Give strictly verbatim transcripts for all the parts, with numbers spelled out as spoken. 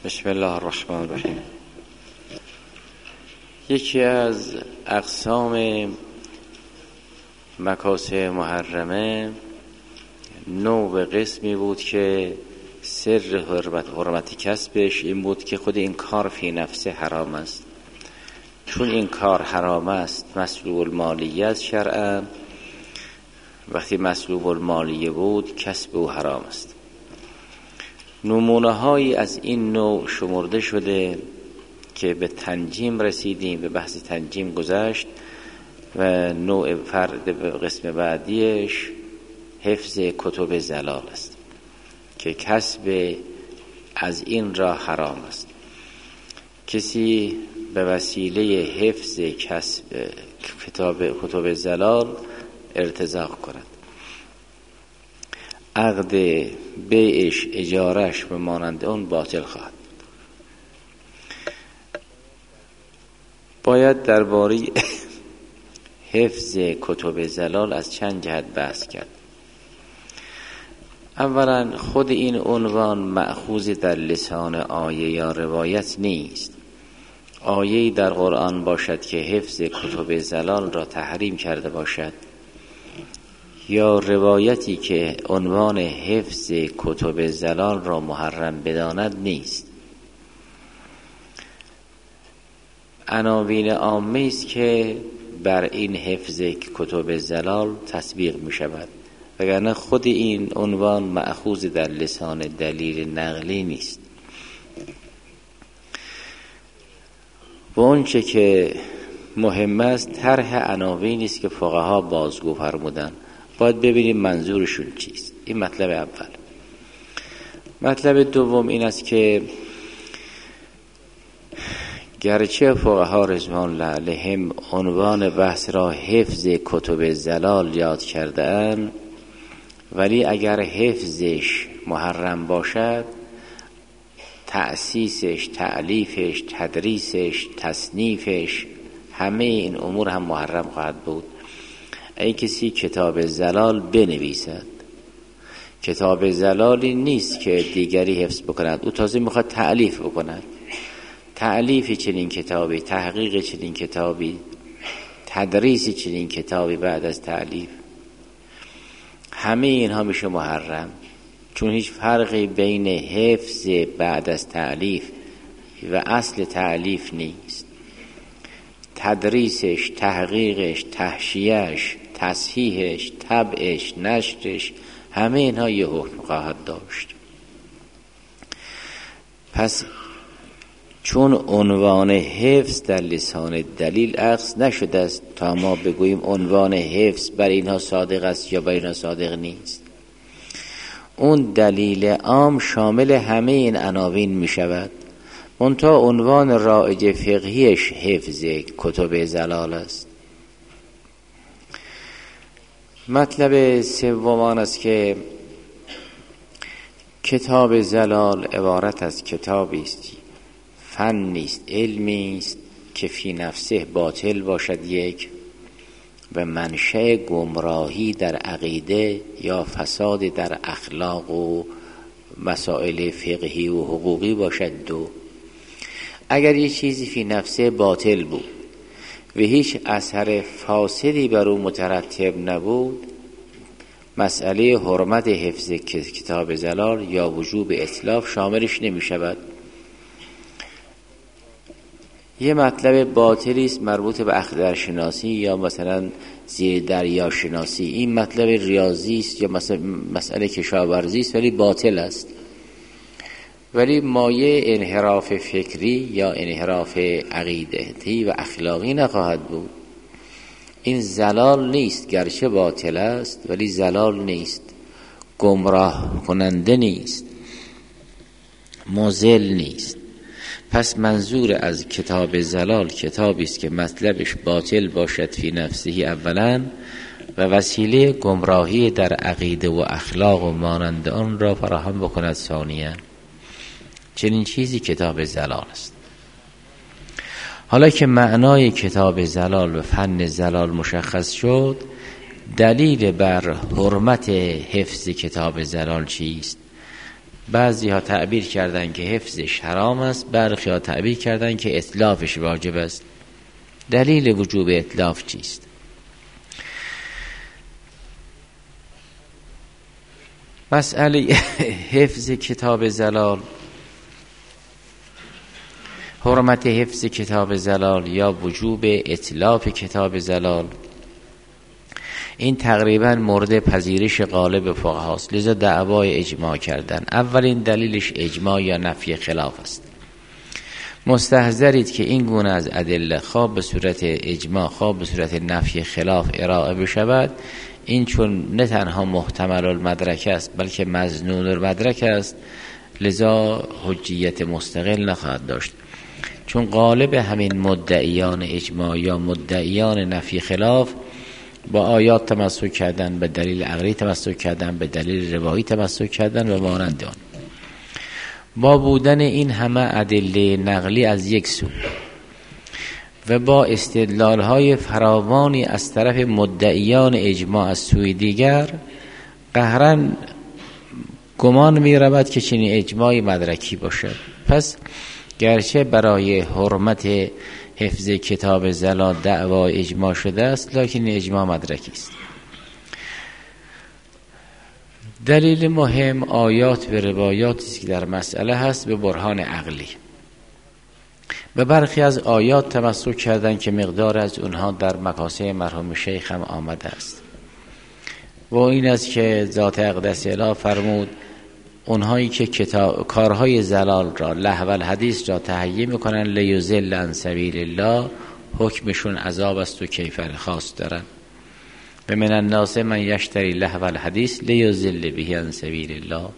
بسم الله الرحمن الرحیم. یکی از اقسام مکاسب محرمه نوع قسمی بود که سر حرمت حرمت کسبش این بود که خود این کار فی نفسه حرام است. چون این کار حرام است، مسلوب المالیه از شرعا، وقتی مسلوب المالیه بود کسب او حرام است. نمونه هایی از این نوع شمرده شده که به تنجیم رسیدیم، به بحث تنجیم گذشت و نوع فرد قسم بعدیش حفظ کتب زلال است که کسب از این را حرام است. کسی به وسیله حفظ کسب کتاب کتب زلال ارتزاق کند، عقد بیعش اجارش به مانند اون باطل خواهد. باید درباره حفظ کتب زلال از چند جهت بحث کرد. اولا خود این عنوان مأخوذ در لسان آیه یا روایت نیست. آیه‌ای در قرآن باشد که حفظ کتب زلال را تحریم کرده باشد یا روایتی که عنوان حفظ کتب زلال را محرم بداند نیست. عناوین عامه است که بر این حفظ کتب زلال تطبیق می شود، وگرنه خود این عنوان مأخوذ در لسان دلیل نقلی نیست. و اونچه که مهم است طرح عناوینی است که فقها بازگو فرمودند. باید ببینیم منظورشون چیست. این مطلب اول. مطلب دوم این است که گرچه فقها رضوان الله علیهم عنوان بحث را حفظ کتب زلال یاد کرده‌اند، ولی اگر حفظش محرم باشد، تأسیسش، تألیفش، تدریسش، تصنیفش، همه این امور هم محرم خواهد بود. ای کسی کتاب زلال بنویسد، کتاب زلالی نیست که دیگری حفظ بکند، او تازه میخواد تألیف بکند. تألیف چنین کتابی، تحقیق چنین کتابی، تدریس چنین کتابی بعد از تألیف، همه اینها میشه محرم، چون هیچ فرقی بین حفظ بعد از تألیف و اصل تألیف نیست. تدریسش، تحقیقش، تحشیهش، تصحیحش، طبعش، نشرش، همه اینها یه حکم خواهد داشت. پس چون عنوان حفظ در لسان دلیل اخذ نشده است تا ما بگوییم عنوان حفظ بر اینها صادق است یا بر اینها صادق نیست، اون دلیل عام شامل همه این عناوین می شود. منتها عنوان رایج فقهیش حفظ کتب زلال است. مطلب سوم آن است که کتاب زلال عبارت از کتابی است، فن نیست، علمی است که فی نفسه باطل باشد یک، و منشأ گمراهی در عقیده یا فساد در اخلاق و مسائل فقهی و حقوقی باشد دو. اگر یه چیزی فی نفسه باطل بود و هیچ اثر فاسدی بر او مترتب نبود، مسئله حرمت حفظ کتاب زلال یا وجوب اتلاف شاملش نمی شود. یه مطلب باطلی است مربوط به اخترشناسی یا مثلا زیر دریا شناسی، این مطلب ریاضی است یا مثلا مسئله کشاورزی است ولی باطل است، ولی مایه انحراف فکری یا انحراف عقیدتی و اخلاقی نخواهد بود. این زلال نیست، گرچه باطل است ولی زلال نیست، گمراه کننده نیست، مضل نیست. پس منظور از کتاب زلال کتابی است که مطلبش باطل باشد فی نفسه اولا و وسیله گمراهی در عقیده و اخلاق و مانند آن را فراهم بکند ثانیاً. چنین چیزی کتاب زلال است. حالا که معنای کتاب زلال و فن زلال مشخص شد، دلیل بر حرمت حفظ کتاب زلال چیست؟ بعضی ها تعبیر کردن که حفظش حرام است، برخی ها تعبیر کردن که اتلافش واجب است. دلیل وجوب اتلاف چیست؟ مسئله حفظ کتاب زلال، حرمت حفظ کتاب زلال یا وجوب اتلاف کتاب زلال، این تقریبا مورد پذیرش غالب فقهاست، لذا دعوای اجماع کردن. اولین دلیلش اجماع یا نفی خلاف است. مستحضرید که این گونه از ادله خواه به صورت اجماع خواه به صورت نفی خلاف ارائه بشود، این چون نه تنها محتمل المدرک است بلکه مظنون المدرک است، لذا حجیت مستقل نخواهد داشت. چون غالب همین مدعیان اجماع یا مدعیان نفی خلاف با آیات تمسک کردن، به دلیل عقلی تمسک کردن، به دلیل روایی تمسک کردن و مانند آن. با بودن این همه ادله نقلی از یک سو و با استدلال‌های فراوانی از طرف مدعیان اجماع از سوی دیگر، قهرن گمان می‌رود که چنین اجماعی مدرکی باشد. پس گرچه برای حرمت حفظ کتاب زلال دعوا اجماع شده است، لکن اجماع مدرکی است. دلیل مهم آیات و روایاتی است که در مسئله هست به برهان عقلی. به برخی از آیات تمسک کردن که مقدار از اونها در مکاسب مرحوم شیخ هم آمده است و این است که ذات اقدس اله فرمود اونهایی که کتاب کارهای زلال را لهو الحدیث را تهیه میکنن لیضل عن سبیل الله، حکمشون عذاب است و کیفر خاص دارن. و من الناس من یشتری لهو الحدیث لیضل به عن سبیل الله.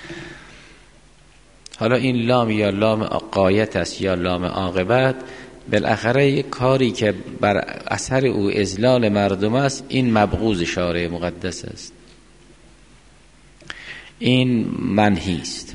حالا این لام یا لام غایت است یا لام عاقبت، بالاخره یک کاری که بر اثر او اضلال مردم است، این مبغوض شارع مقدس است، این منهی است.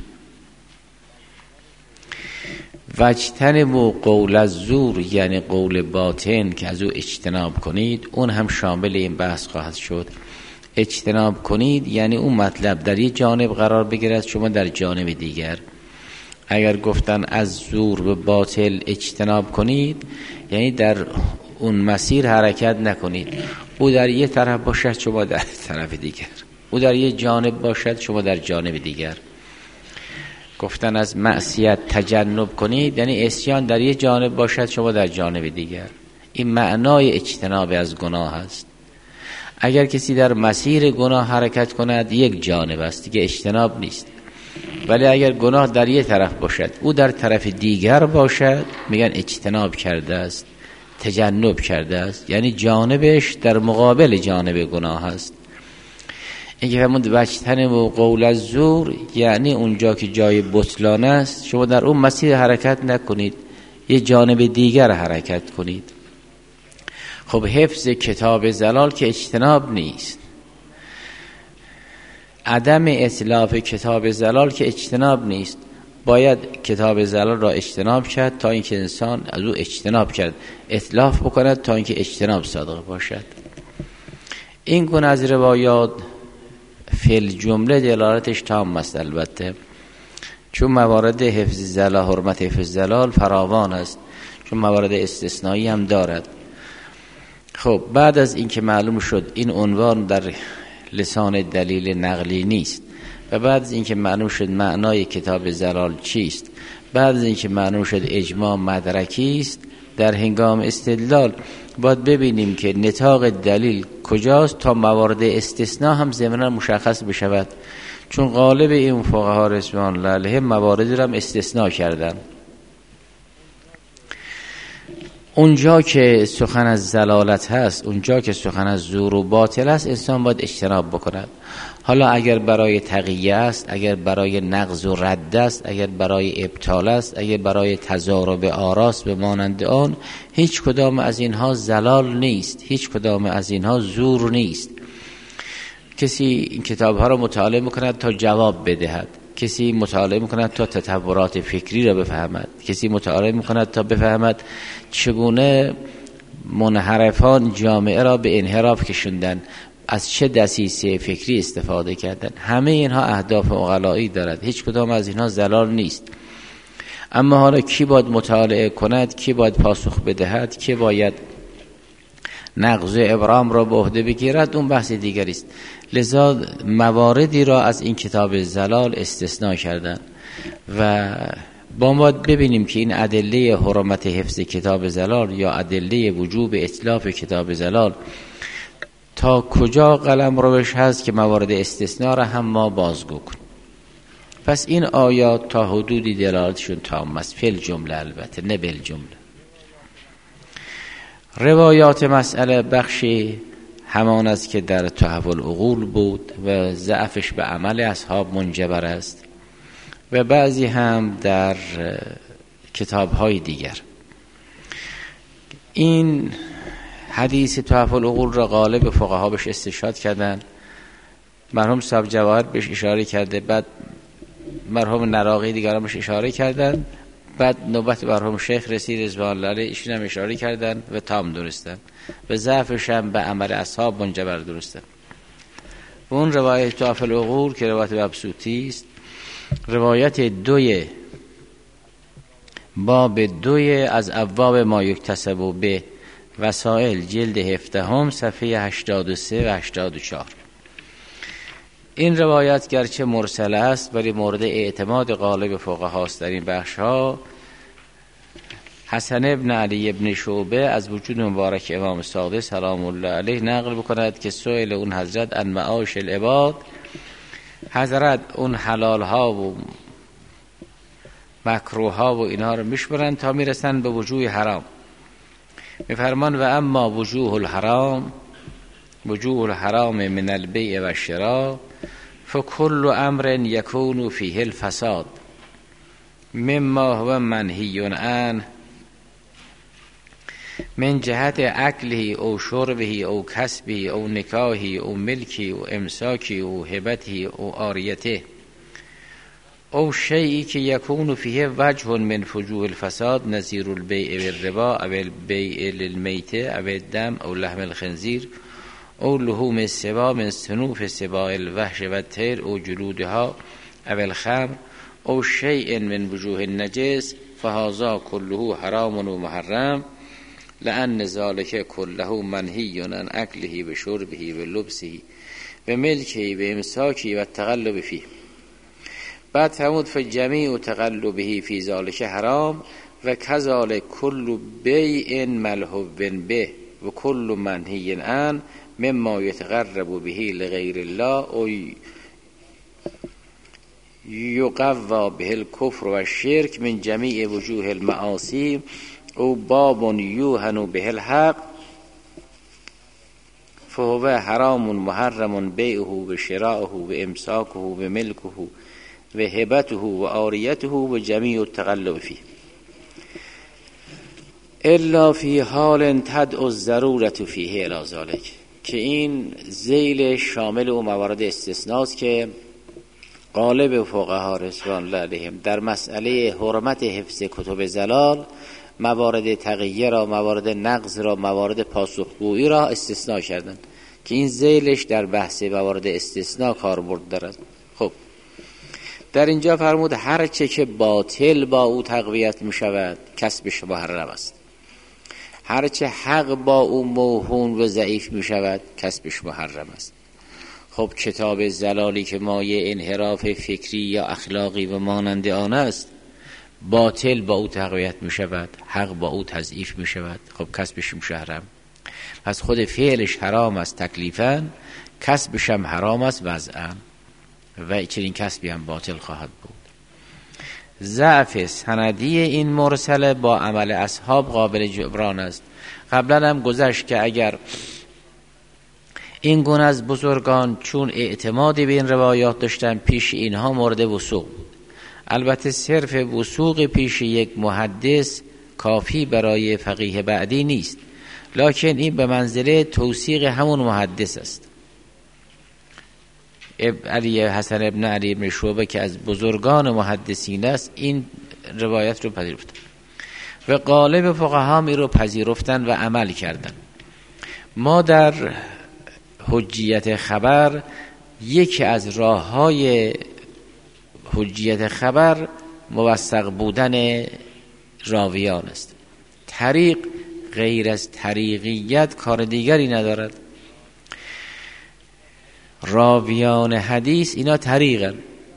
واجتنبوا قول الزور یعنی قول باطن که از او اجتناب کنید، اون هم شامل این بحث خواهد شد. اجتناب کنید یعنی اون مطلب در یک جانب قرار بگیرد، شما در جانب دیگر. اگر گفتن از زور و باطل اجتناب کنید یعنی در اون مسیر حرکت نکنید، او در یک طرف باشد شما در طرف دیگر، او در یک جانب باشد شما در جانب دیگر. گفتن از معصیت تجنب کنید یعنی عصیان در یک جانب باشد شما در جانب دیگر. این معنای اجتناب از گناه است. اگر کسی در مسیر گناه حرکت کند یک جانب است دیگه، اجتناب نیست. ولی اگر گناه در یک طرف باشد او در طرف دیگر باشد، میگن اجتناب کرده است، تجنب کرده است، یعنی جانبش در مقابل جانب گناه است. این که فرمود واجتنبوا قول الزور یعنی اونجا که جای بطلان است شما در اون مسیر حرکت نکنید، یه جانب دیگر حرکت کنید. خب حفظ کتاب زلال که اجتناب نیست، عدم اتلاف کتاب زلال که اجتناب نیست، باید کتاب زلال را اجتناب کرد تا اینکه انسان از او اجتناب کرد، اتلاف بکند تا اینکه اجتناب صادق باشد. این گونه از روایات فی الجمله دلالتش تام است، البته چون موارد حفظ زلال، حرمت حفظ زلال فراوان است، چون موارد استثنایی هم دارد. خب بعد از اینکه معلوم شد این عنوان در لسان دلیل نقلی نیست و بعد از اینکه معلوم شد معنای کتاب زلال چیست، بعد از اینکه معلوم شد اجماع مدرکی است، در هنگام استدلال باید ببینیم که نطاق دلیل کجاست تا موارد استثناء هم ضمناً مشخص بشود. چون غالب این فقها رضوان الله علیهم مواردی را هم استثناء کردن. اونجا که سخن از زلالت هست، اونجا که سخن از زور و باطل است، انسان باید اجتناب بکند. حالا اگر برای تقیه است، اگر برای نقض و رد است، اگر برای ابطال است، اگر برای تضارب آراست به مانند آن، هیچ کدام از اینها زلال نیست، هیچ کدام از اینها زور نیست. کسی این کتاب ها را مطالعه میکند تا جواب بدهد، کسی مطالعه میکند تا تطورات فکری را بفهمد، کسی مطالعه میکند تا بفهمد چگونه منحرفان جامعه را به انحراف کشوندن. از چه دسیسه فکری استفاده کردن. همه اینها اهداف عقلایی دارد، هیچ کدام از اینها ضلال نیست. اما حالا کی باید مطالعه کند، کی باید پاسخ بدهد، کی باید نقض ابرام را به عهده بگیرد، اون بحث دیگری است. لذا مواردی را از این کتاب زلال استثناء کردن و با ما ببینیم که این ادله حرمت حفظ کتاب زلال یا ادله وجوب اتلاف کتاب زلال تا کجا قلم روش هست که موارد استثناء را هم ما بازگو کنیم. پس این آیات تا حدودی دلالتشون تام است، فی الجمله البته نه بالجمله. روایات مسئله بخشی همان است که در تحف العقول بود و ضعفش به عمل اصحاب منجبر است و بعضی هم در کتاب‌های دیگر. این حدیث تحف العقول را غالب فقها بهش استشهاد کردن. مرحوم صاحب جواهر بهش اشاره کرده، بعد مرحوم نراقی دیگران بهش اشاره کردن، بعد نوبت مرحوم شیخ رسید رضوان الله علیه، ایشون هم اشاره کردن و تام درستن و ضعفش هم به عمل اصحاب منجبر درسته. و اون روایت تحف العقول که روایت مبسوطی است، روایت دوی باب دوی از ابواب ما یکتسب به وسائل جلد هفدهم صفحه هشتاد و سه و هشتاد و چهار. این روایت گرچه مرسل است ولی مورد اعتماد غالب فقهاست در این بخش ها. حسن ابن علی ابن شعبه از وجود مبارک امام صادق سلام الله علیه نقل بکند که سئل اون حضرت ان معاش العباد، حضرت اون حلال ها و مکروه ها و اینها رو میشمرن تا میرسن به وجوه حرام. میفرمان و اما وجوه الحرام، وجوه الحرام من البیع و الشراء فکل امر یکون فیه الفساد مما هو منهی عنه من جهت اکله او شربه او کسبه او نکاحه او ملکه او امساکه او هبته او عاریته او شیئی که یکون فیه وجه من فجوه الفساد نظیر البیع بالربا او البیع للمیته او الدم او لحم الخنزیر او لحوم السباع من صنوف سباع الوحش و الطیر او جلودها او الخمر او شیء من وجوه النجس فهذا كله حرام و محرم لأن ذلك كله منهی عن اکله و شربه و لبسه و ملکه و امساکه و التقلب فيه. بعد فرمود فجمیع تقلبه فی ذلك حرام و کذالک کل بیع ملهو به و کل منهی عن مما یتقرب به لغیر الله او یقوی به الکفر و الشرک من جمیع وجوه المعاصی او باب یوهن به الحق فهو حرام محرم بیعه و شراءه و امساکه و ملکه و هبته و عاریته و جمیع التقلب فيه الا فی حال تدعو الضرورة فیه الی ذلک، که این ذیل شامل و موارد استثناست که غالب فقها رضوان الله علیهم در مسئله حرمت حفظ کتب زلال موارد تغییر را، موارد نقض را، موارد پاسخگویی را استثناء کردند که این ذیلش در بحث موارد استثناء کاربرد دارد. خب در اینجا فرمود هر چه که باطل با او تقویت می شود کسبش محرم است، هر چه حق با او موهون و ضعیف می شود کسبش محرم است. خب کتاب زلالی که مایه انحراف فکری یا اخلاقی و مانند آن است، باطل با او تقویت می شود، حق با او تضعیف می شود، خب کسبش محرم. پس خود فعلش حرام است تکلیفاً، کسبش هم حرام است وضعاً و چنین کسبی هم باطل خواهد بود. ضعف سندی این مرسله با عمل اصحاب قابل جبران است. قبلا هم گذشت که اگر این گونه از بزرگان چون اعتماد به این روایات داشتن پیش اینها مورد وثوق بود. البته صرف وثوق پیش یک محدث کافی برای فقیه بعدی نیست، لکن این به منزله توثیق همون محدث است. علی حسن ابن علی ابن شعبه که از بزرگان محدثین است این روایت رو پذیرفت و غالب فقها می رو پذیرفتن و عمل کردن. ما در حجیت خبر، یکی از راه‌های حجیت خبر موثق بودن راویان است. طریق غیر از طریقیت کار دیگری ندارد. راویان حدیث اینا طریقن.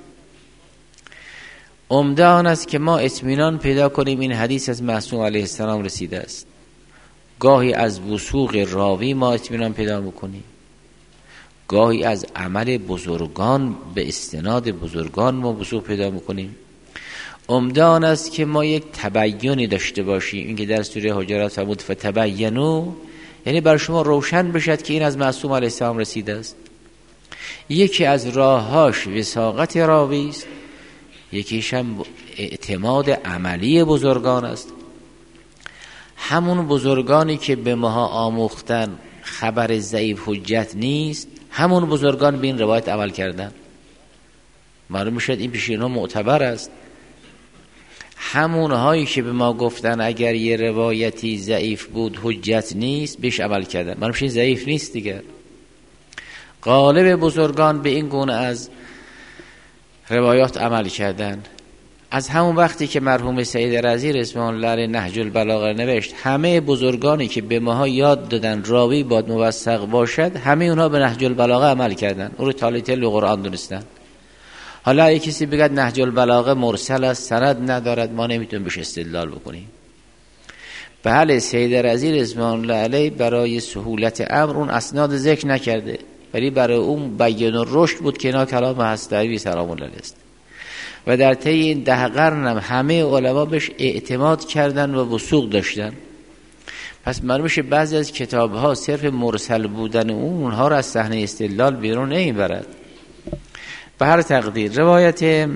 عمده آن است که ما اطمینان پیدا کنیم این حدیث از معصوم علیه السلام رسیده است. گاهی از وثوق راوی ما اطمینان پیدا میکنیم، گاهی از عمل بزرگان به استناد بزرگان ما وثوق پیدا میکنیم. عمده آن است که ما یک تبیینی داشته باشیم، این که در سوره حجرات فرمود فتبینوا، یعنی بر شما روشن بشد که این از معصوم علیه السلام رسیده است. یکی از راههاش وثاقت راوی است، یکیش هم اعتماد عملی بزرگان است. همون بزرگانی که به ما آموختن خبر ضعیف حجت نیست، همون بزرگان به این روایت عمل کردن، معلوم میشد این پیش اینها معتبر است. همون هایی که به ما گفتن اگر یه روایتی ضعیف بود حجت نیست، بهش عمل کردن، معلوم میشه ضعیف نیست دیگه. غالب بزرگان به این گونه از روایات عمل کردن. از همون وقتی که مرحوم سید رضی رضوان الله علیه نهج البلاغه نوشت، همه بزرگانی که به ماها یاد دادن راوی باید موثق باشد، همه اونها به نهج البلاغه عمل کردن، اون رو تالی تل قرآن دونستن. حالا اگه کسی بگه نهج البلاغه مرسل است، سند ندارد، ما نمیتونیم بهش استدلال بکنیم. بله سید رضی رضوان الله علیه برای سهولت امر اون اسناد ذکر نکرده، ولی برای اون بیان و رشد بود که اینا کلام هستوی سلام الله علیه است. و در طی این ده قرن هم همه علما بهش اعتماد کردن و وثوق داشتن. پس معلوم میشه بعضی از کتاب ها صرف مرسل بودن اون اونها رو از صحنه استدلال بیرون نمیبرد. به هر تقدیر روایت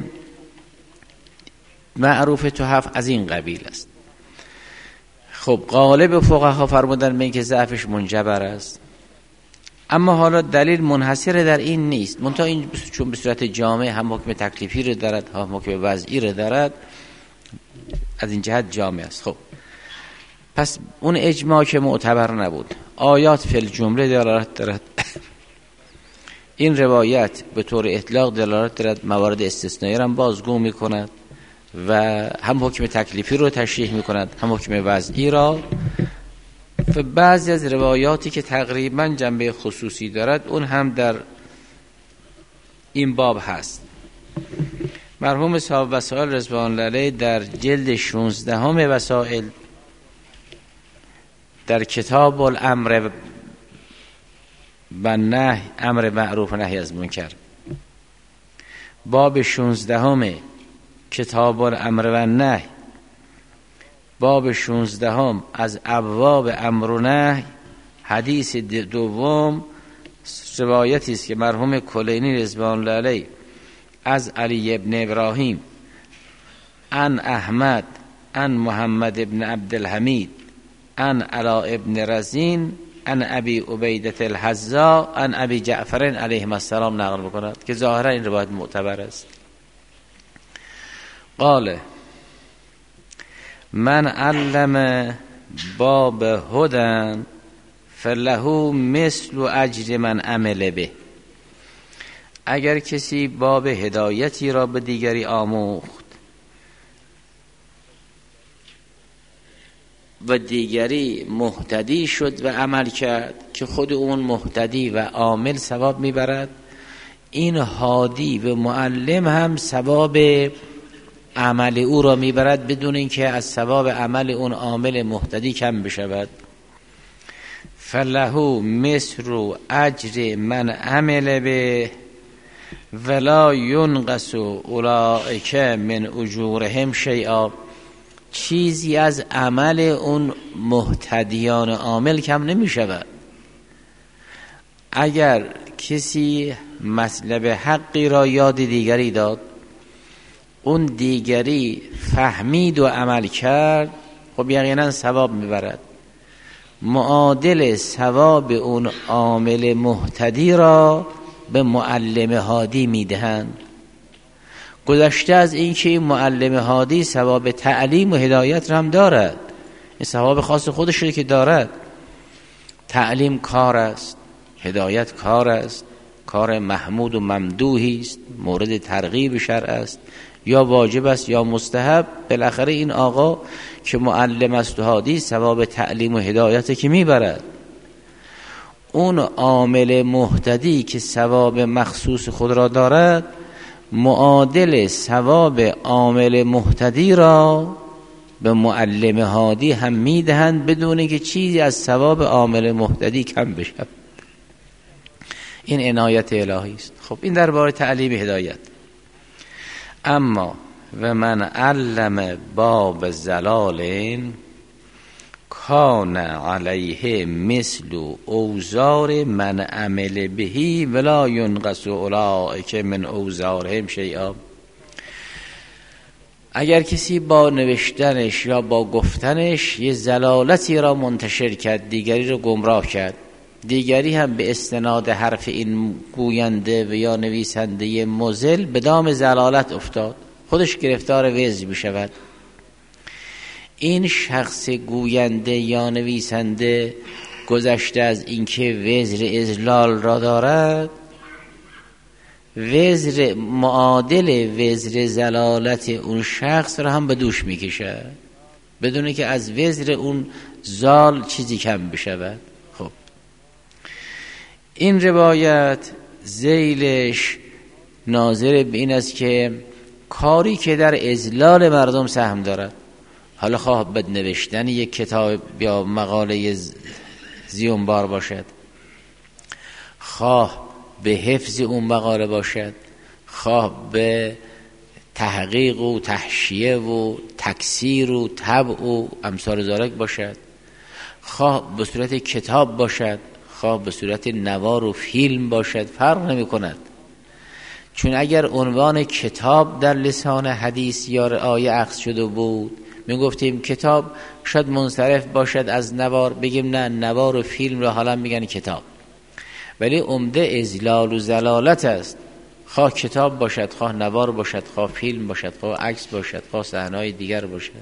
معروف تحف از این قبیل است. خب غالب فقها فرمودن به اینکه ضعفش منجبر است، اما حالا دلیل منحصر در این نیست، منتها این چون به صورت جامع هم حکم تکلیفی رو دارد هم حکم وضعی رو دارد، از این جهت جامع است. خب پس اون اجماع که معتبر نبود، آیات فی الجمله دلالت دارد. این روایت به طور اطلاق دلالت دارد، موارد استثنایی را بازگو می کند و هم حکم تکلیفی رو تشریح می کند هم حکم وضعی را. و بعضی از روایاتی که تقریبا جنبه خصوصی دارد اون هم در این باب هست. مرحوم صاحب وسائل رضوان الله علیه در جلد شانزده هم وسائل در کتاب الامر و نهی، امر معروف و نهی از منکر، باب شانزده هم کتاب الامر و نهی، باب شانزده هم از ابواب امر و نهی، حدیث دوم روایتی است که مرحوم کلینی رضوان الله علیه از علی ابن ابراهیم ان احمد ان محمد ابن عبدالحمید ان علا ابن رزین ان ابی عبیدة الحذاء ان ابی جعفر علیهم السلام نقل می‌کند که ظاهرا این روایت معتبر است. قال من علم باب هدن فله مثل اجر من عمل به. اگر کسی باب هدایتی را به دیگری آموخت و دیگری مهتدی شد و عمل کرد که خود اون مهتدی و عامل ثواب میبرد، این هادی و معلم هم ثواب عمل او را میبرد بدون اینکه از ثواب عمل اون عامل مهتدی کم بشود. فله مثل اجر من عمل به ولا ینقص اولئک من اجورهم شیئا. چیزی از عمل اون مهتدیان عامل کم نمی شود. اگر کسی مطلب حقی را یاد دیگری داد، اون دیگری فهمید و عمل کرد، خب یقینا ثواب میبرد. معادل ثواب اون عامل مهتدی را به معلم هادی میدهند. گذشته از این که این معلم هادی ثواب تعلیم و هدایت را هم دارد، این ثواب خاص خودش رو که دارد. تعلیم کار است، هدایت کار است، کار محمود و ممدوحی است، مورد ترغیب شرع است، یا واجب است یا مستحب. بالاخره این آقا که معلم است و هادی ثواب تعلیم و هدایت که میبرد. اون عامل مهتدی که ثواب مخصوص خود را دارد معادل ثواب عامل مهتدی را به معلم هادی هم میدهند بدون اینکه چیزی از ثواب عامل مهتدی کم بشه. این عنایت الهی است. خب این درباره تعلیم هدایت. اما و من علم باب زلال کان علیه مثل اوزار من عمل بهی ولا ینقص اولئک من اوزارهم شیئا. اگر کسی با نوشتنش یا با گفتنش یه زلالتی را منتشر کرد، دیگری را گمراه کرد، دیگری هم به استناد حرف این گوینده و یا نویسنده مضل به دام زلالت افتاد، خودش گرفتار وزر می شود. این شخص گوینده یا نویسنده گذشته از اینکه وزر اضلال را دارد، وزر معادل وزر زلالت اون شخص را هم به دوش می کشد بدون که از وزر اون زال چیزی کم بشود. خب این روایت ذیلش ناظر به این است که کاری که در اضلال مردم سهم دارد، حالا خواه بد نوشتن یک کتاب یا مقاله زیونبار باشد، خواه به حفظ اون مقاله باشد، خواه به تحقیق و تحشیه و تکثیر و طبع و امثال ذالک باشد، خواه به صورت کتاب باشد، خواه به صورت نوار و فیلم باشد، فرق نمی کند. چون اگر عنوان کتاب در لسان حدیث یا آیه اخذ شده بود، می گفتیم کتاب شاید منصرف باشد از نوار، بگیم نه، نوار و فیلم را حالا میگن کتاب. ولی عمده اضلال و زلالت است، خواه کتاب باشد، خواه نوار باشد، خواه فیلم باشد، خواه عکس باشد، خواه صحنه‌های دیگر باشد،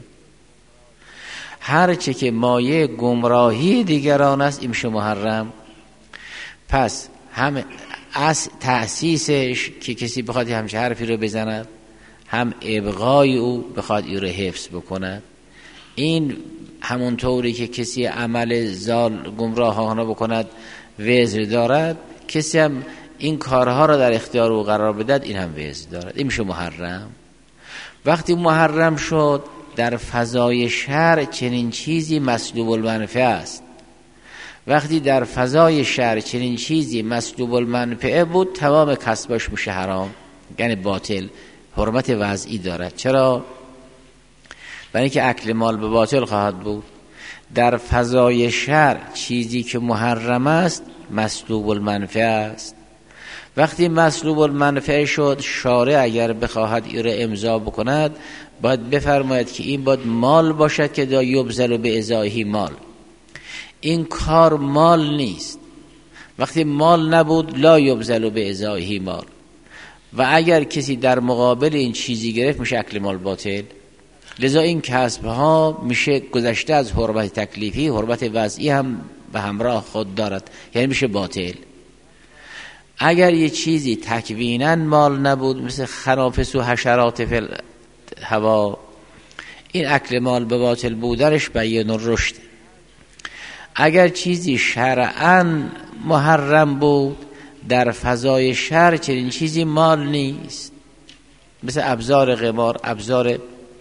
هر چه که مایه گمراهی دیگران است این میشه محرم. پس هم از تأسیسش که کسی بخواد همچه حرفی رو بزند، هم ابقای او بخواد او رو حفظ بکند. این همون طوری که کسی عمل زال گمراهانه بکند وزر دارد، کسی هم این کارها را در اختیار او قرار بدهد این هم وزر دارد. این میشه محرم. وقتی محرم شد در فضای شرع چنین چیزی مسلوب المنفعه است. وقتی در فضای شرع چنین چیزی مسلوب المنفعه بود، تمام کسبش میشه حرام، یعنی باطل، حرمت وضعی دارد. چرا؟ برای اینکه اکل مال به باطل خواهد بود. در فضای شرع چیزی که محرم است مسلوب المنفعه است. وقتی مسلوب المنفعه شد، شارع اگر بخواهد این را امضا بکند باید بفرماید که این باید مال باشد که دا یبذل به ازایه مال. این کار مال نیست. وقتی مال نبود لا یبذل به ازایه مال. و اگر کسی در مقابل این چیزی گرفت میشه اکل مال باطل. لذا این کسب ها میشه گذشته از حرمت تکلیفی، حرمت وضعی هم به همراه خود دارد، یعنی میشه باطل. اگر یه چیزی تکویناً مال نبود، مثل خنافس و حشرات فی هوا، این اکل مال به باطل بودنش بیان الرشد. اگر چیزی شرعاً محرم بود، در فضای شرع چنین چیزی مال نیست، مثل ابزار قمار، ابزار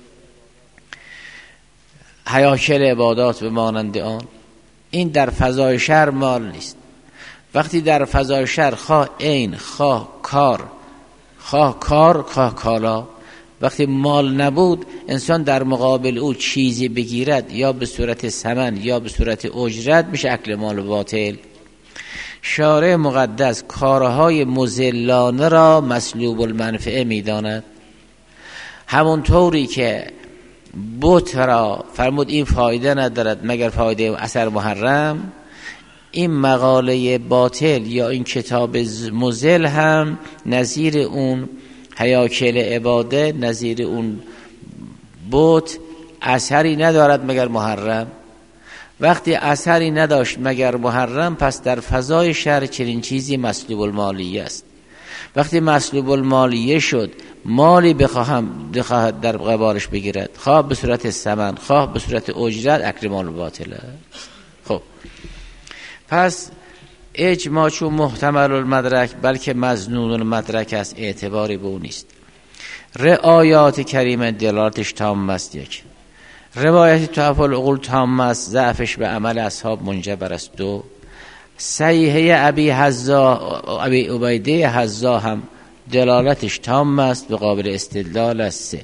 هیاکل عبادات به مانند آن، این در فضای شرع مال نیست. وقتی در فضای شرع خواه عین، خواه کار، خواه کار، خواه کالا، وقتی مال نبود، انسان در مقابل او چیزی بگیرد یا به صورت ثمن یا به صورت اجرت، میشه اکل مال باطل. شارع مقدس کارهای مضلانه را مسلوب المنفعه میداند. همون طوری که بت را فرمود این فایده ندارد مگر فایده اثر محرم، این مقاله باطل یا این کتاب مضل هم نظیر اون هیاکل عباده، نظیر اون بت اثری ندارد مگر محرم. وقتی اثری نداشت مگر محرم، پس در فضای شرع چنین چیزی مسلوب المالیه است. وقتی مسلوب المالیه شد، مالی بخواهم بخواهد در قبالش بگیرد، خواه به صورت ثمن خواه به صورت اجرت، اکل مال باطل است. خب پس اجماع چون محتمل المدرک بلکه مظنون المدرک است، اعتباری به اون نیست. رعایات کریمه دلالتش تام است. یک، روایت تحف العقول تام است، ضعفش به عمل اصحاب منجبر است. دو، صحیحه ابی حذا ابی عبیده حذا هم دلالتش تام است، به قابل استدلال است. سه،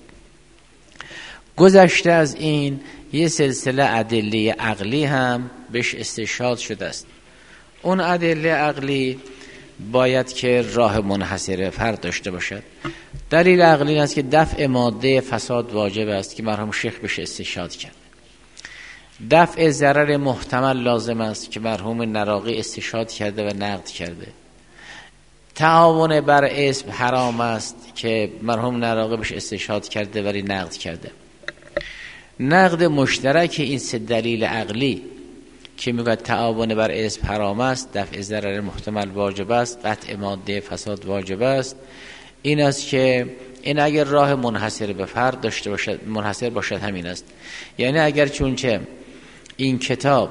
گذشته از این یه سلسله ادله عقلی هم بهش استشهاد شده است. اون ادله عقلی باید که راه منحصر فرد داشته باشد. دلیل عقلی این است که دفع ماده فساد واجب است که مرحوم شیخ بهش استشهاد کرد. دفع ضرر محتمل لازم است که مرحوم نراقی استشهاد کرده و نقد کرده. تعاون بر اسم حرام است که مرحوم نراقی بهش استشهاد کرده ولی نقد کرده. نقد مشترک این سه دلیل عقلی که میگه تعاون بر اسم حرام است، دفع ضرر محتمل واجب است، قطع ماده فساد واجب است، این است که این اگر راه منحصر به فرد داشته باشد، منحصر باشد همین است. یعنی اگر چونچه این کتاب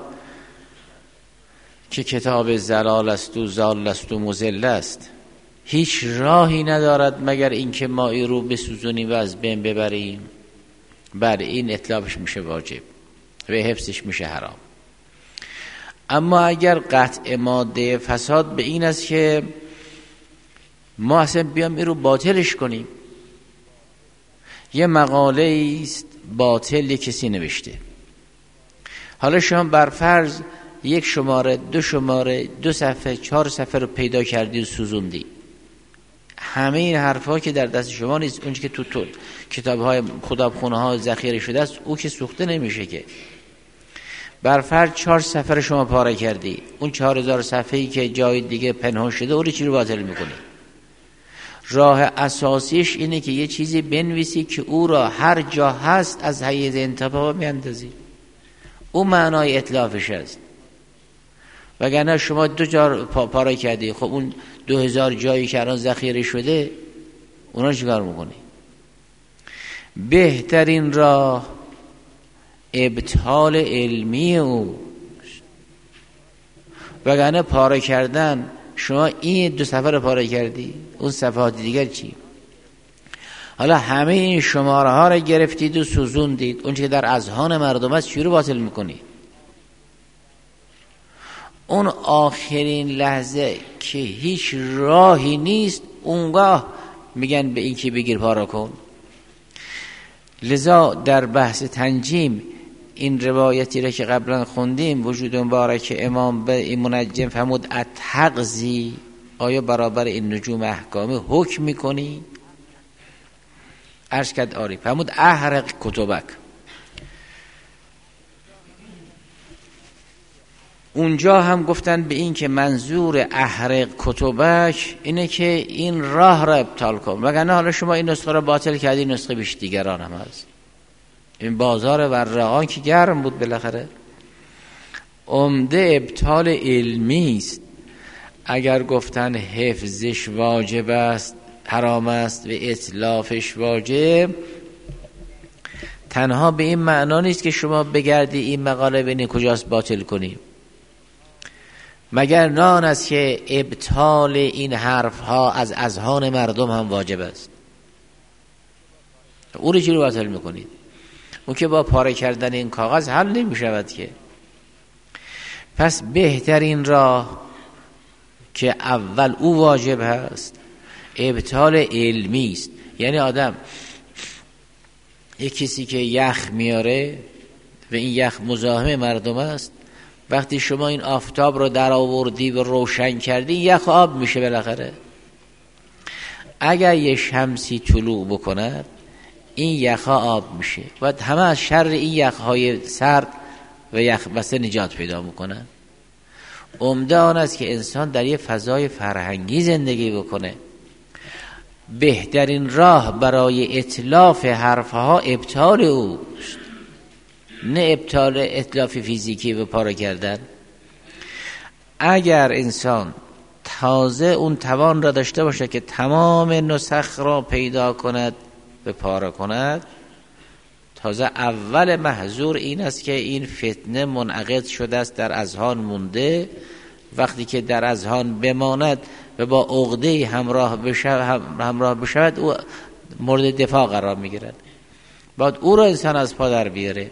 که کتاب زلال است و زال است و مضل است هیچ راهی ندارد مگر اینکه ما این رو بسوزونیم و از بین ببریم، بله این اطلاقش میشه واجب و حفظش میشه حرام. اما اگر قطع ماده فساد به این است که ما اصلا بیام این رو باطلش کنیم، یه مقاله است باطل کسی نوشته، حالا شما بر فرض یک شماره دو شماره دو صفحه چهار صفحه رو پیدا کردی و سوزوندی، همه این حرفا که در دست شما نیست، اون که تو تو کتاب‌های خدابخونه ها ذخیره شده است او که سوخته نمیشه که. بر فرض چهار صفحه شما پاره کردی، اون چهار هزار صفحه‌ای که جای دیگه پنهان شده اون چی رو باطل میکنی؟ راه اساسیش اینه که یه چیزی بنویسی که او را هر جا هست از حیز انتفاع میاندازی، اون معنای اطلافش است. وگرنه شما دو جا پاره کردی، خب اون دو هزار جایی که الان ذخیره شده اونا چیکار میکنی؟ بهترین راه ابطال علمی او، وگرنه پاره کردن شما این دو صفحه رو پاره کردی، اون صفحات دیگر چی؟ حالا همه این شماره ها رو گرفتید و سوزوندید، اون که در اذهان مردم است چی رو باطل میکنی؟ اون آخرین لحظه که هیچ راهی نیست اونگاه میگن به این که بگیر پاره کن. لذا در بحث تنجیم این روایتی را که قبلا خوندیم وجود مبارک امام به این منجم فرمود اتغذی، آیا برابر این نجوم احکامی حکم میکنی؟ عرض کرد آری. فرمود احرق کتبک. اونجا هم گفتن به این که منظور احرق کتبک اینه که این راه را ابطال کن، وگرنه حالا شما این نسخه را باطل کردی، نسخه بیش دیگران هم هست. این بازار ورقان که گرم بود بالاخره. عمده ابطال علمی است. اگر گفتن حفظش واجب است حرام است و اتلافش واجب، تنها به این معنا نیست که شما بگردی این مقاله ببینی کجاست باطل کنی، مگر نان است که ابطال این حرف ها از اذهان مردم هم واجب است. او رو چی رو باطل میکنید؟ اون که با پاره کردن این کاغذ حل نمی شود که. پس بهترین راه که اول او واجب هست ابطال علمی است. یعنی آدم یک کسی که یخ میاره و این یخ مزاحم مردم است، وقتی شما این آفتاب رو در آوردی و روشن کردی یخ آب میشه بالاخره. اگر یه شمسی طلوع بکند این یخها آب میشه و همه از شر این یخهای سرد و یخ بسته نجات پیدا میکنن. عمده آن است که انسان در یه فضای فرهنگی زندگی بکنه. بهترین راه برای اتلاف حرفها ابطال اوست. نه ابطال اتلاف فیزیکی و پاره کردن. اگر انسان تازه اون توان را داشته باشه که تمام نسخ را پیدا کند و پاره کند، تازه اول محظور این است که این فتنه منعقد شده است، در اذهان مونده. وقتی که در اذهان بماند و با عقده همراه بشود همراه بشود او مورد دفاع قرار میگیرد. باید او را انسان از پا در بیاره.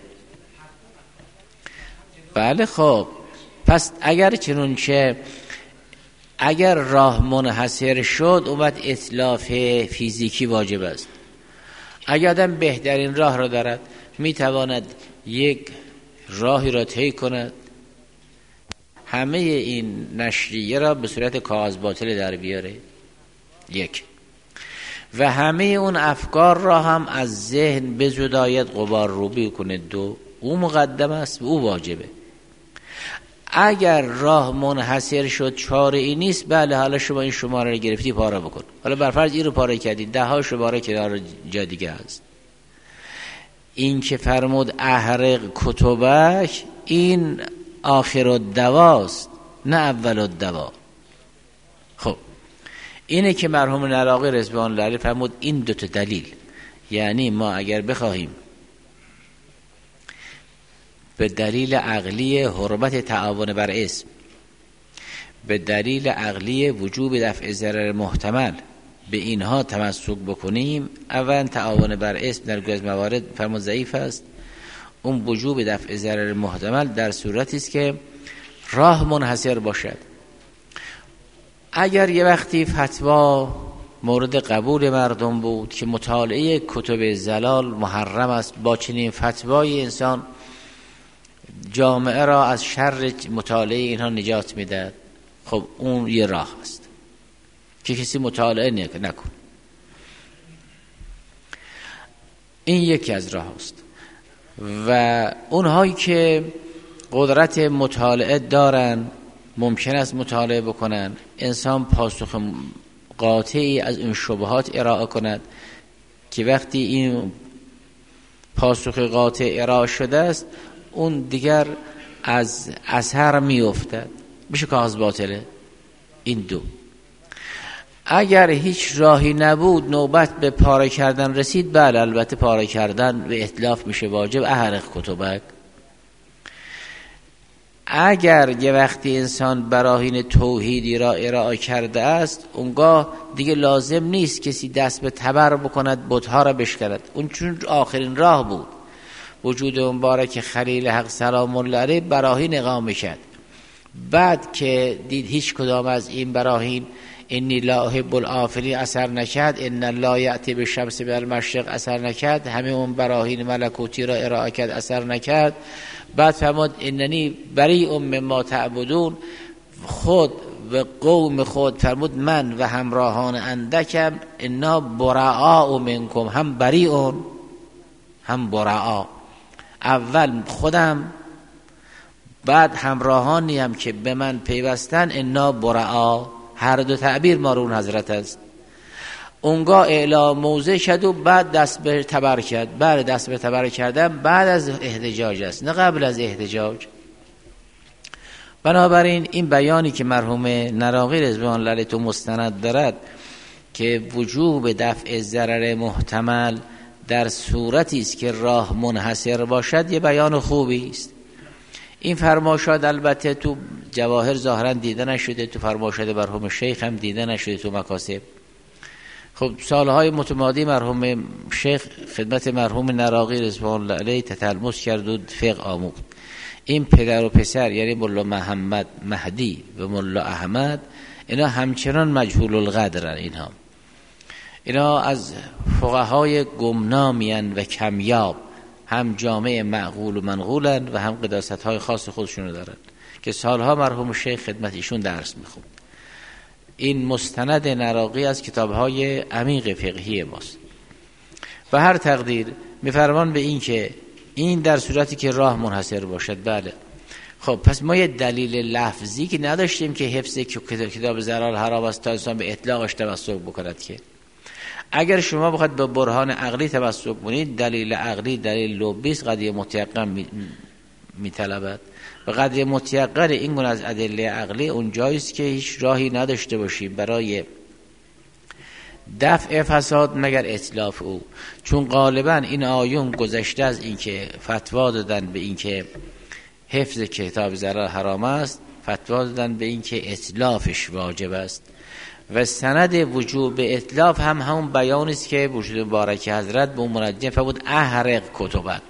بله خب پس اگر چنونچه اگر راه منحصر شد اومد اتلاف فیزیکی واجب است. اگر آدم بهترین راه را دارد میتواند یک راهی را طی کند، همه این نشریه را به صورت کاغذ باطل در بیاره، یک، و همه اون افکار را هم از ذهن بزداید، غبار روبی کنه، دو، او مقدم است و او واجبه. اگر راه منحصر شد چاره ای نیست، بله حالا شما این شماره رو گرفتی پاره بکن، حالا برفرض این رو پاره کردی، ده ها شماره که جا دیگه هست. این که فرمود احرق کتبک، این آخر الدواست نه اول الدوا. خب اینه که مرحوم نراقی رضوان الله علیه فرمود این دوتا دلیل، یعنی ما اگر بخواهیم به دلیل عقلی حرمت تعاون بر اسم، به دلیل عقلی وجوب دفع ضرر محتمل به اینها تمسک بکنیم، اولا تعاون بر اسم در گز موارد فرمود ضعیف است. اون وجوب دفع ضرر محتمل در صورتی است که راه منحصر باشد. اگر یه وقتی فتوا مورد قبول مردم بود که مطالعه کتب زلال محرم است، با چنین فتوای انسان جامعه را از شر مطالعه اینها نجات میدهد، خب اون یه راه است که کسی مطالعه نکن. این یکی از راه است. و اونهایی که قدرت مطالعه دارن ممکن است مطالعه بکنن، انسان پاسخ قاطعی از این شبهات ارائه کند که وقتی این پاسخ قاطع ارائه شده است اون دیگر از اثر می افتد، میشه کاغذ باطله. این دو. اگر هیچ راهی نبود نوبت به پاره کردن رسید، بله البته پاره کردن و اتلاف میشه واجب، احرق کتبک. اگر یه وقتی انسان براهین توحیدی را ارائه کرده است، اونگاه دیگه لازم نیست کسی دست به تبر بکند بت‌ها را بشکند، اون چون آخرین راه بود. وجود مبارک خلیل حق سلام الله علیه براهین اقامه کرد، بعد که دید هیچ کدام از این براهین انی لا احب الافلین اثر نکرد، ان الله یأتی بالشمس من المشرق اثر نکرد، همه اون براهین ملکوتی را ارائه کرد اثر نکرد، بعد فرمود اننی بریء مما تعبدون، خود و قوم خود فرمود من و همراهان اندکم انا براء منکم، هم بریء هم براء، اول خودم بعد همراهانی هم که به من پیوستن انا براء، هر دو تعبیر مارون حضرت است. اونگاه اعلام موضع شد و بعد دست به تبر کرد. بعد دست به تبر کردن بعد از احتجاج است نه قبل از احتجاج. بنابراین این بیانی که مرحوم نراقی رضوان الله علیه تو مستند دارد که وجوب دفع ضرر محتمل در صورتی است که راه منحصر باشد یه بیان خوبی است. این فرمایشات البته تو جواهر ظاهرا دیده نشده، تو فرمایشات مرحوم شیخ هم دیده نشده تو مکاسب. خب سالهای متمادی مرحوم شیخ خدمت مرحوم نراقی رضوان الله علیه تتلمس کرد و فقه آموخت. این پدر و پسر یعنی مولا محمد مهدی و مولا احمد اینا همچنان مجهول القدرن، اینها اینا از فقهای گمنامین و کمیاب، هم جامعه معقول و منقولن و هم قداست های خاص خودشونو دارن که سالها مرحوم شیخ خدمت ایشون درس میخوند. این مستند نراقی از کتابهای عمیق فقهی ماست. و هر تقدیر میفرمان به این که این در صورتی که راه منحصر باشد. بله خب پس ما یه دلیل لفظی که نداشتیم که حفظ کتاب زلال حرام است تا انسان به اطلاقش تمسک بکند، که اگر شما بخواید به برهان عقلی توسل کنید، دلیل عقلی دلیل لبی است، قضیه متیقن میطلبد. و قضیه متیقن این گونه از ادله عقلی اونجایی است که هیچ راهی نداشته باشیم برای دفع فساد مگر اتلاف او. چون غالبا این آیون گذشته از اینکه فتوا دادن به اینکه حفظ کتاب ضرر حرام است، فتوا دادن به اینکه اتلافش واجب است. و سند وجوب اتلاف هم همون بیانی است که وجود مبارک حضرت به اون منجم فرمود احرق کتبک.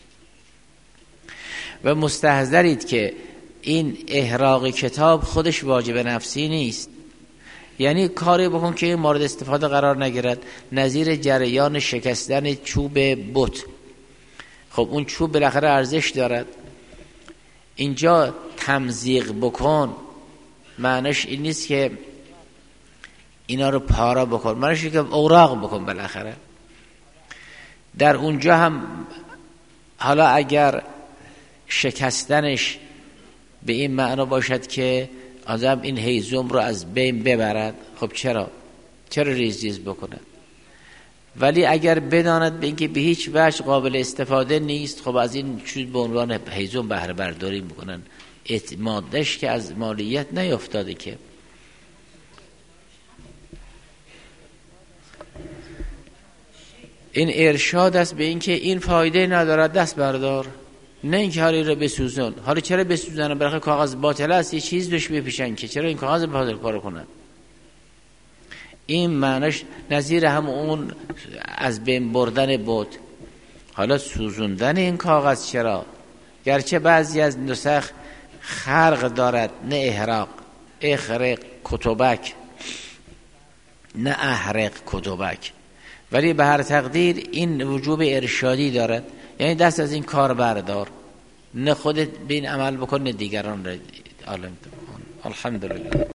و مستحضرید که این احراق کتاب خودش واجب نفسی نیست، یعنی کاری بکن که مورد استفاده قرار نگیرد. نظیر جریان شکستن چوب بت، خب اون چوب بالاخره ارزش دارد. اینجا تمزیق بکن معنیش این نیست که اینا رو پارا بکن، معنیش اینه که اوراق بکن بالاخره. در اونجا هم حالا اگر شکستنش به این معنا باشد که آدم این هیزم رو از بین ببرد، خب چرا چرا ریز ریز بکند؟ ولی اگر بداند به اینکه به هیچ وجه قابل استفاده نیست، خب از این چیز به عنوان هیزم بهره برداری میکنن. اعتمادش که از مالیت نیفتاده که. این ارشاد است به اینکه این فایده ندارد، دست بردار، نه اینکه حالی رو بسوزن. حالا چرا بسوزن؟ برای کاغذ باطل است، یه چیز بهش بپیشن که چرا این کاغذ باطل کارو کنن. این معنیش نظیر هم اون از بین بردن بود. حالا سوزوندن این کاغذ چرا؟ گرچه بعضی از نسخ خرق دارد، نه احراق، اخرق کتبک، نه احرق کتبک، ولی به هر تقدیر این وجوب ارشادی دارد. یعنی دست از این کار بردار، نه خودت به این عمل بکن نه دیگران را عالم بکن. الحمدلله.